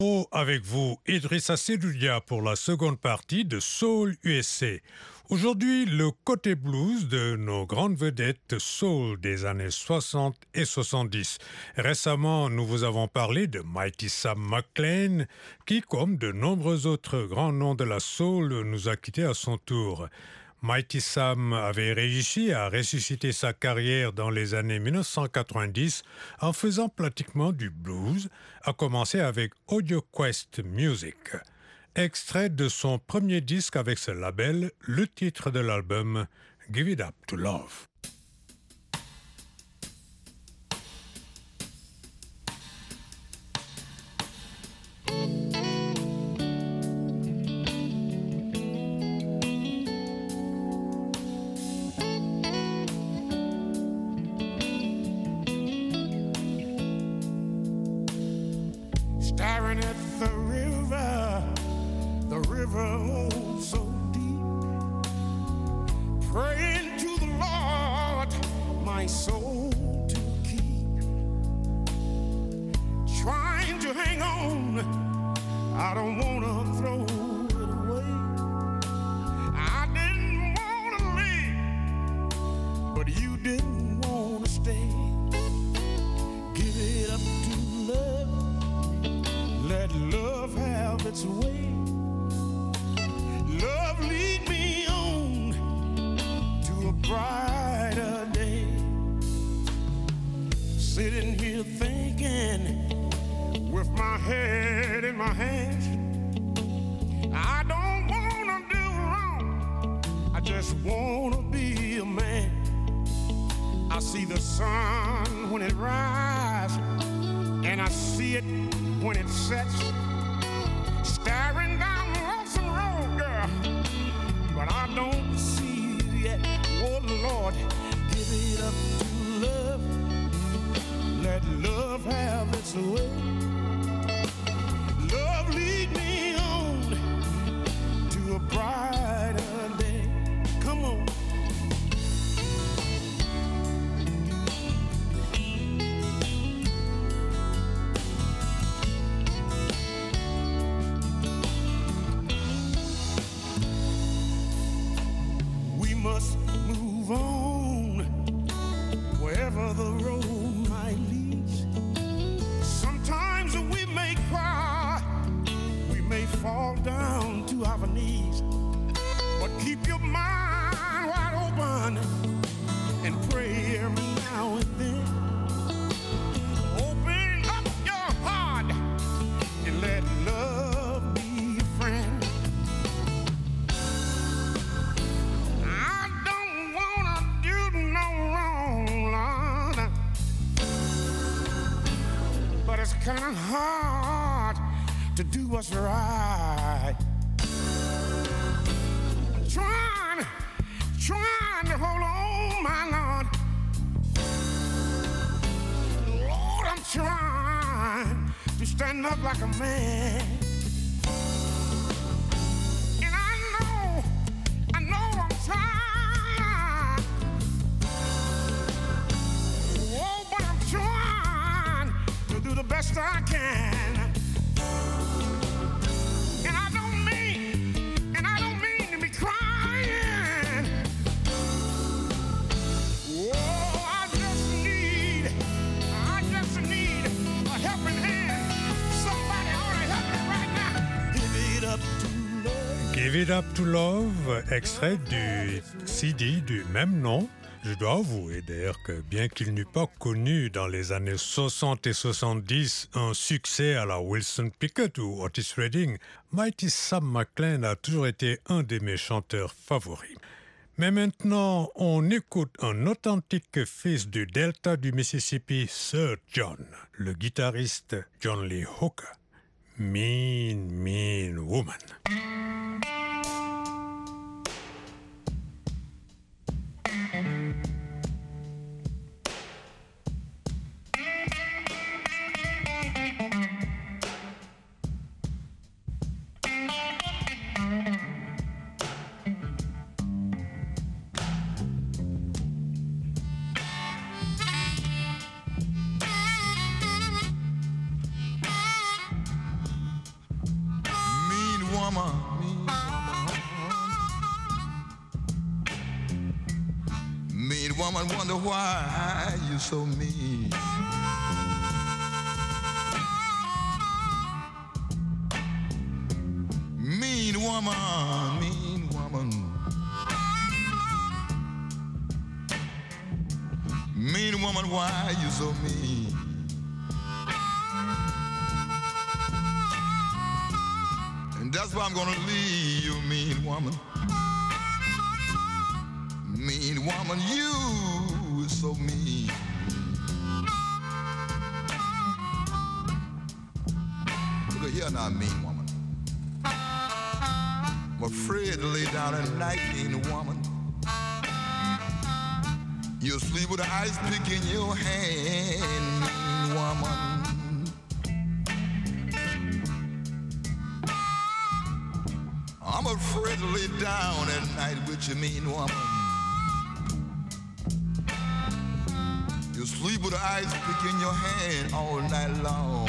Avec vous, Idrissa Seloudia pour la seconde partie de Soul USA. Aujourd'hui, le côté blues de nos grandes vedettes soul des années 60 et 70. Récemment, nous vous avons parlé de Mighty Sam McClain, qui, comme de nombreux autres grands noms de la soul, nous a quittés à son tour. Mighty Sam avait réussi à ressusciter sa carrière dans les années 1990 en faisant pratiquement du blues, à commencer avec Audio Quest Music. Extrait de son premier disque avec ce label, le titre de l'album Give It Up to Love. Staring at the river oh so deep, praying to the Lord my soul to keep, trying to hang on, I don't want to throw it away, I didn't want to leave, but you didn't want to stay, give it up to love, let love have its way. Love lead me on to a brighter day. Sitting here thinking with my head in my hands. I don't want to do wrong. I just want to be a man. I see the sun when it rises, and I see it when it sets, staring down the lonesome road, girl, but I don't see you yet. Oh Lord, give it up to love, let love have its way. Love lead me on to a brighter day. Come on. Must move on wherever the road might lead. Sometimes we may cry, we may fall down to our knees, but keep your mind wide open and pray every now and then. Open up your heart and let love be your friend. It's kind of hard to do what's right. Trying to hold on, my Lord. Lord, I'm trying to stand up like a man. And I know I'm trying. Oh, but I'm trying to do the best I can. And I don't mean to be crying. Oh, I just need a helping hand. Somebody ought to help me right now. Give it up to love. Give It Up to Love, extrait du CD du même nom. Je dois avouer d'ailleurs que bien qu'il n'eût pas connu dans les années 60 et 70 un succès à la Wilson Pickett ou Otis Redding, Mighty Sam McClain a toujours été un de mes chanteurs favoris. Mais maintenant, on écoute un authentique fils du delta du Mississippi, Sir John, le guitariste John Lee Hooker. Mean, Mean Woman. woman, mean woman, wonder why you so mean. Mean woman, mean woman. Mean woman, why you so mean? And that's why I'm gonna leave you, mean woman. Mean woman, you is so mean. Look here now, mean woman. I'm afraid to lay down at night, mean woman. You'll sleep with an ice pick in your hand, mean woman. I'm afraid to lay down at night with you, mean woman. You sleep with an ice pick in your hand all night long.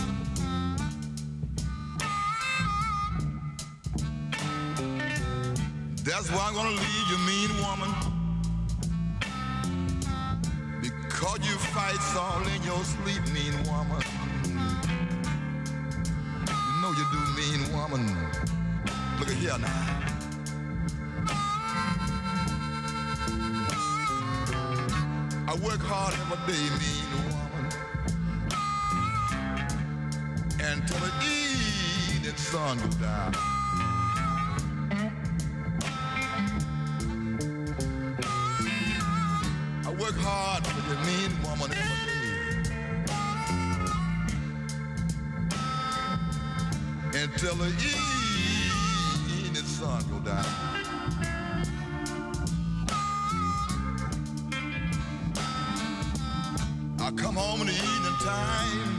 That's why I'm gonna leave you, mean woman. Because you fights all in your sleep, mean woman. You know you do, mean woman. Look at here now. I work hard every day, mean woman. Until the evening sun goes down. I work hard for the mean woman every day. Until the evening sun goes down. I come home in the evening time.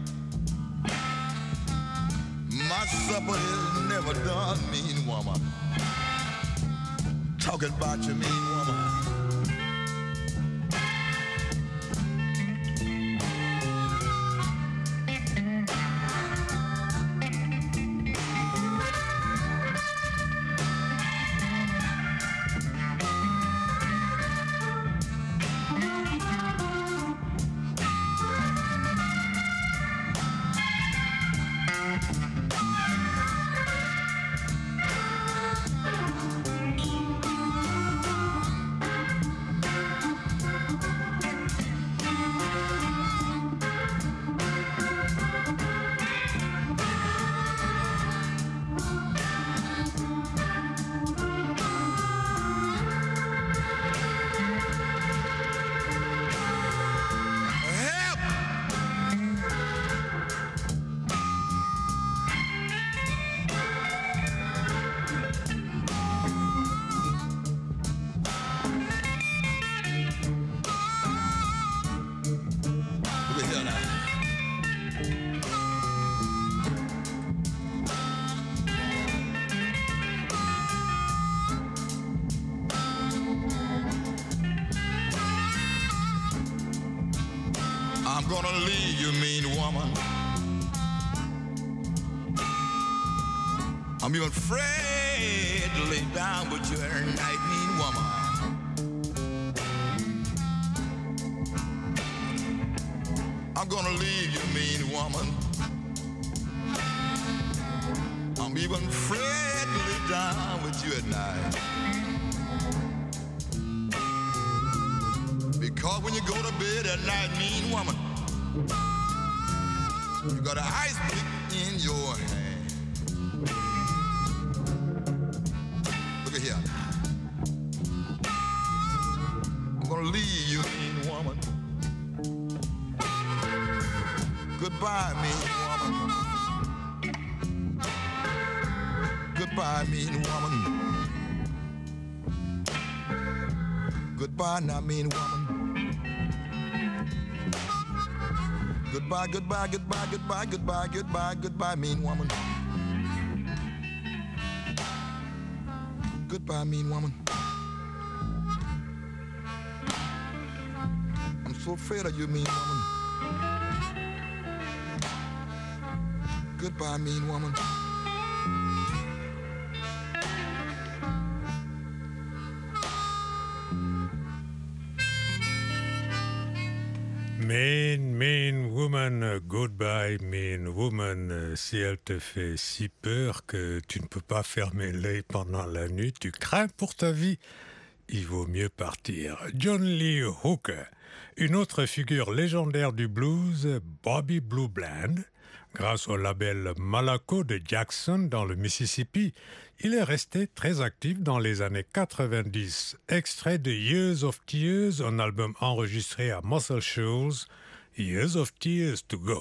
My supper is never done, mean woman. Talking about you, mean woman. I'm gonna leave you, mean woman. I'm even afraid to lay down with you every night, mean woman. I'm gonna leave you, mean woman. I'm even afraid to lay down with you at night. Because when you go to bed at night, mean woman, you got an ice pick in your hand. Look at here. I'm gonna leave you, mean woman. Goodbye, mean woman. Goodbye, mean woman. Goodbye now, mean woman. Goodbye, goodbye, goodbye, goodbye, goodbye, goodbye, goodbye, mean woman. Goodbye, mean woman. I'm so afraid of you, mean woman. Goodbye, mean woman. Man, Goodbye Mean Woman. Si elle te fait si peur que tu ne peux pas fermer l'œil pendant la nuit, tu crains pour ta vie, il vaut mieux partir. John Lee Hooker, une autre figure légendaire du blues, Bobby Blue Bland. Grâce au label Malaco de Jackson dans le Mississippi, il est resté très actif dans les années 90. Extrait de Years of Tears, un album enregistré à Muscle Shoals, Years of Tears to Go.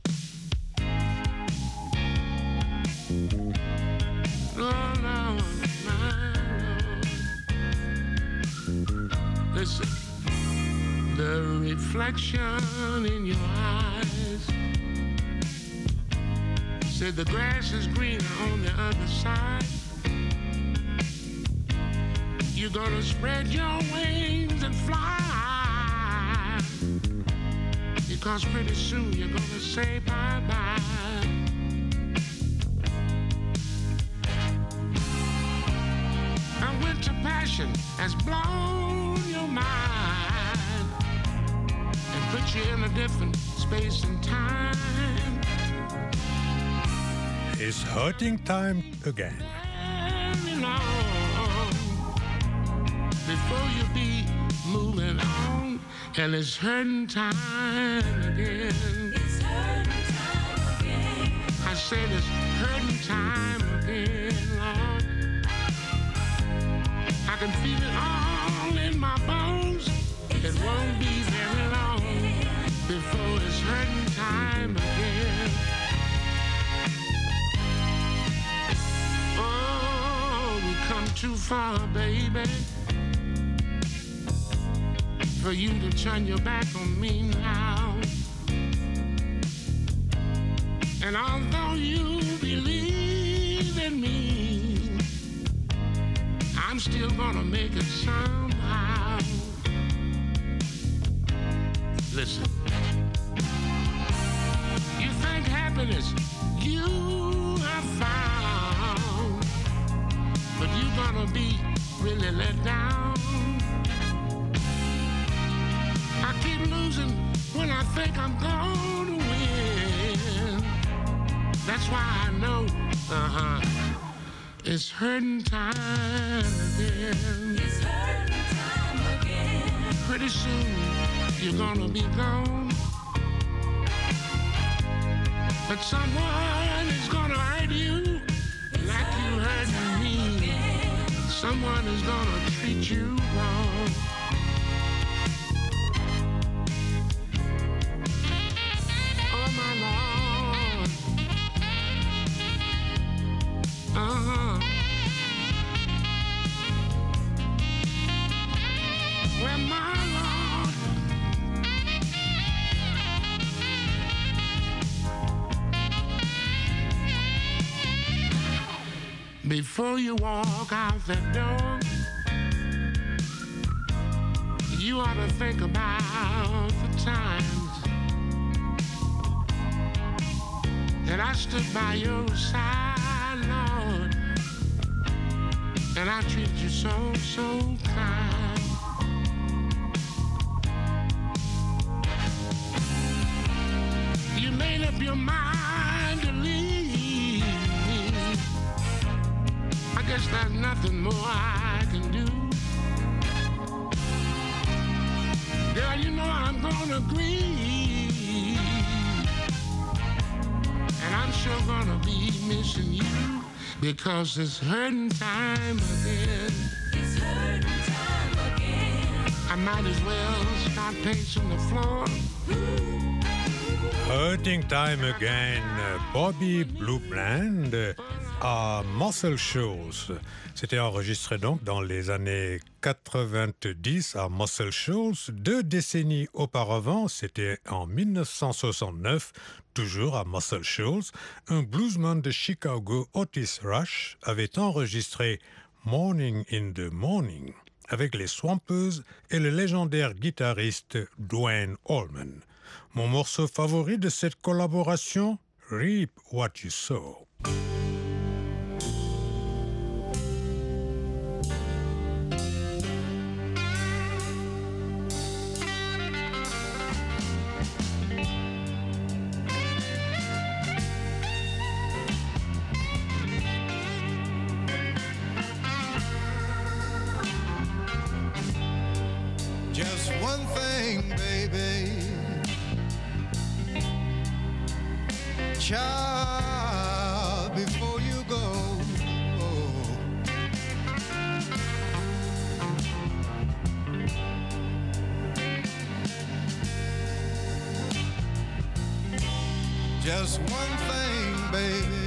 Listen, the reflection in your eyes said the grass is greener on the other side. You're gonna spread your wings and fly, because pretty soon you're gonna say bye-bye. And winter passion has blown your mind and put you in a different space and time. It's hurting time again. Before you be moving on, and it's hurting time again. It's hurting time again. I said it's hurting time again, Lord. I can feel it all in my bones. It won't be very long before it's hurting time again. Oh, we come too far, baby, for you to turn your back on me now. And although you believe in me, I'm still gonna make it somehow. Listen, you think happiness you have found, but you're gonna be really let down. I keep losing when I think I'm gonna win. That's why I know, it's hurting time again. It's hurting time again. Pretty soon you're gonna be gone, but someone is gonna hurt you like you hurt me. Someone is gonna treat you wrong. Well, my Lord, before you walk out the door, you ought to think about the times that I stood by your side, Lord, and I treated you so, so kind. You made up your mind to leave me. I guess there's nothing more I can do. Girl, you know I'm gonna grieve, and I'm sure gonna be missing you, because it's hurting time again. It's hurting time again. I might as well start pacing the floor. Hurting Time Again, Bobby Blue Bland à Muscle Shoals. C'était enregistré donc dans les années 90 à Muscle Shoals. 2 décennies auparavant, c'était en 1969, toujours à Muscle Shoals, un bluesman de Chicago, Otis Rush, avait enregistré Morning in the Morning avec les Swampers et le légendaire guitariste Duane Allman. Mon morceau favori de cette collaboration, Reap What You Sow. before you go. Just one thing, baby.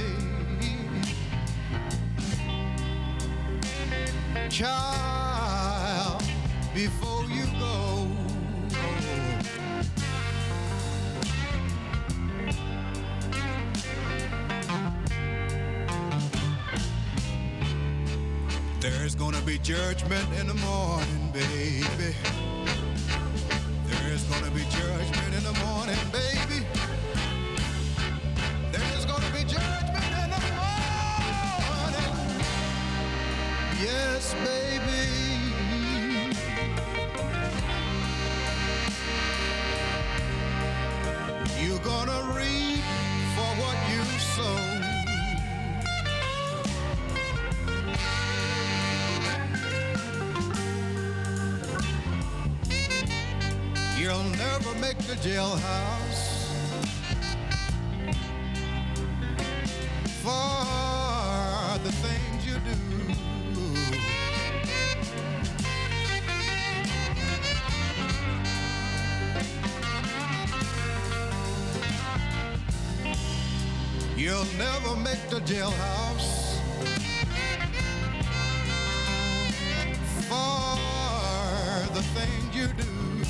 Child, before you go. There's gonna be judgment in the morning, baby. There's gonna be judgment in the morning, baby. There's gonna be judgment in the morning. Yes, baby. You're gonna reap for what you sow. You'll never make the jailhouse for the things you do. You'll never make the jailhouse for the things you do.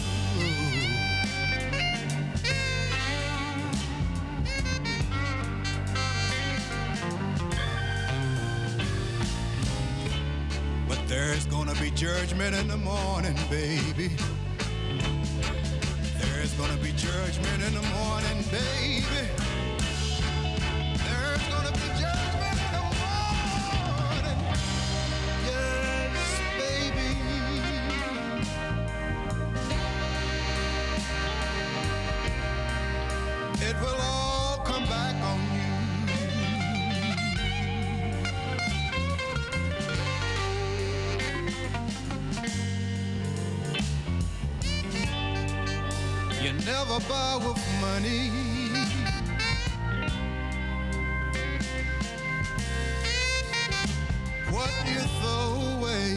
There's gonna be judgment in the morning, baby. There's gonna be judgment in the morning, baby. There's gonna be judgment in the morning. Yes, baby. It will all come back on you. You never buy with money. What you throw away.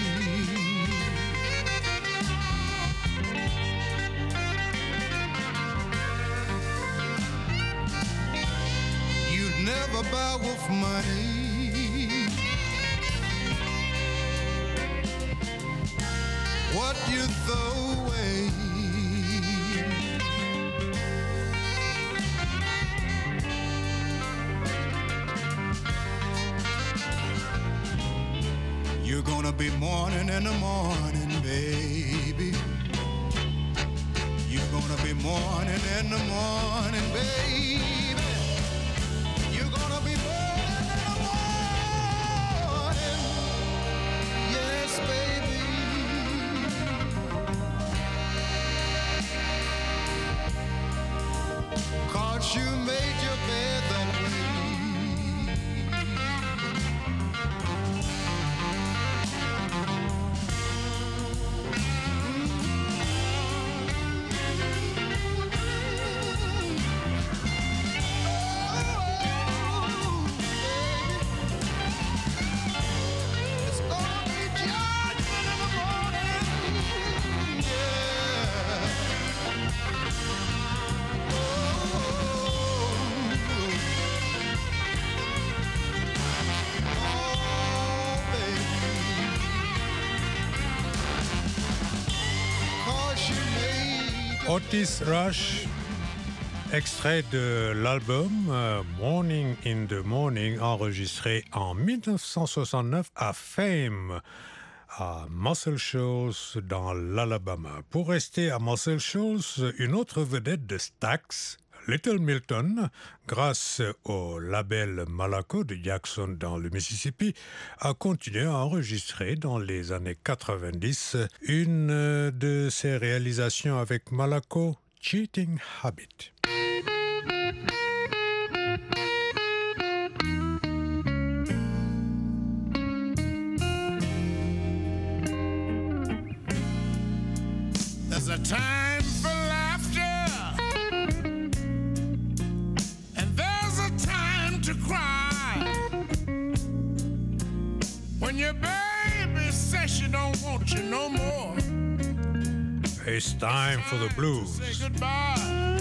You never buy with money. What you throw away. You're gonna be mourning in the morning, baby. You're gonna be mourning in the morning, baby. You're gonna be mourning in the morning. Yes, baby. 'Cause you made your bed that way. Otis Rush, extrait de l'album Morning in the Morning, enregistré en 1969 à Fame, à Muscle Shoals dans l'Alabama. Pour rester à Muscle Shoals, une autre vedette de Stax, Little Milton, grâce au label Malaco de Jackson dans le Mississippi, a continué à enregistrer dans les années 90 une de ses réalisations avec Malaco, Cheating Habit. There's a time for laughter, and there's a time to cry. When your baby says she don't want you no more, It's time for the blues. say goodbye.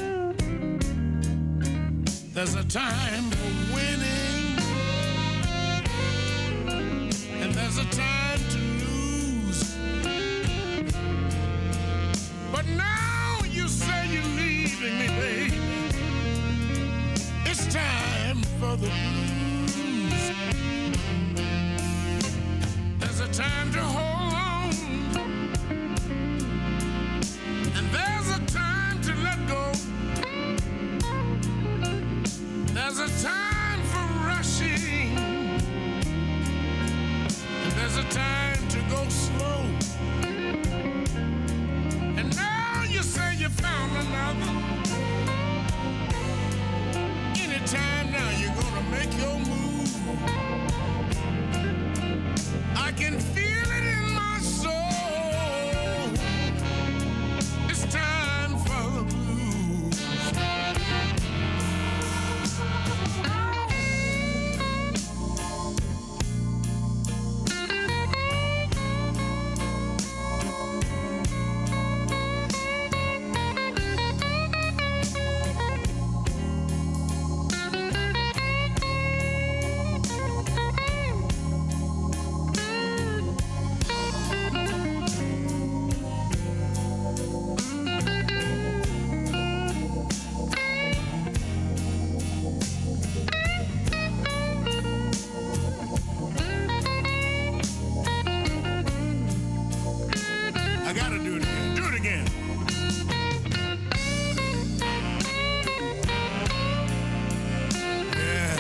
There's a time for winning, and there's a time to lose. But now you say you're leaving me, baby. It's time for the blues. There's a time to hold on, and there's a time to let go. There's a time for rushing, and there's a time to go slow. And now you say you found another. Anytime now you're gonna make your move. I can feel it in my soul. It's time for the blues. I gotta do it again. Do it again. Yeah.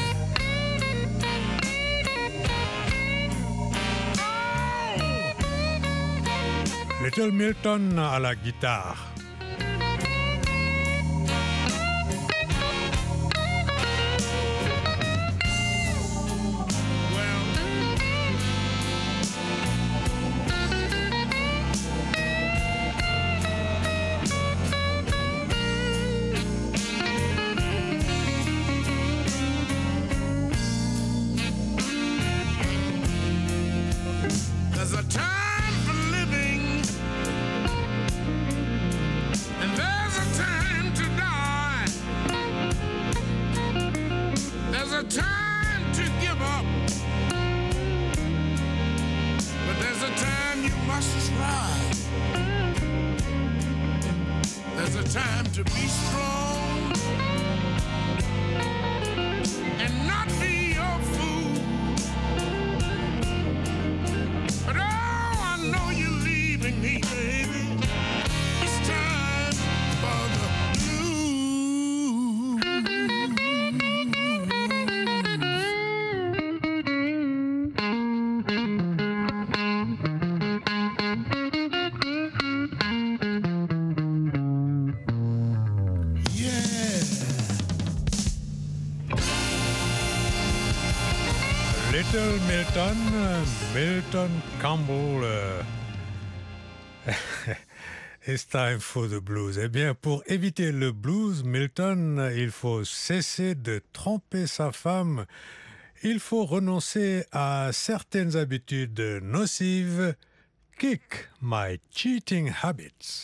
Oh! Little Milton à la guitare. Well, there's a time for living, and there's a time to die. There's a time to give up, but there's a time you must try. There's a time to be strong and not be a fool. But oh, I know you're leaving me, baby. It's time for the blues. Yeah. Little Milton, Milton Campbell. It's time for the blues. Eh bien, pour éviter le blues, Milton, il faut cesser de tromper sa femme. Il faut renoncer à certaines habitudes nocives. Kick my cheating habits.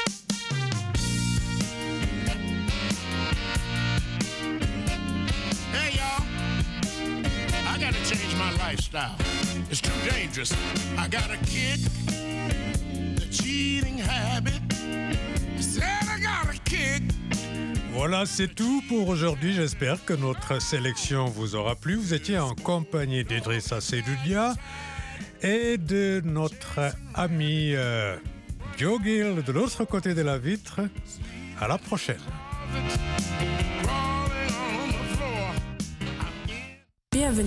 Hey, y'all. I gotta change my lifestyle. It's too dangerous. I gotta kick the cheating habit. I said I gotta kick. Voilà, c'est tout pour aujourd'hui. J'espère que notre sélection vous aura plu. Vous étiez en compagnie d'Idrissa Seydoudia et de notre ami Joe Gill de l'autre côté de la vitre. À la prochaine.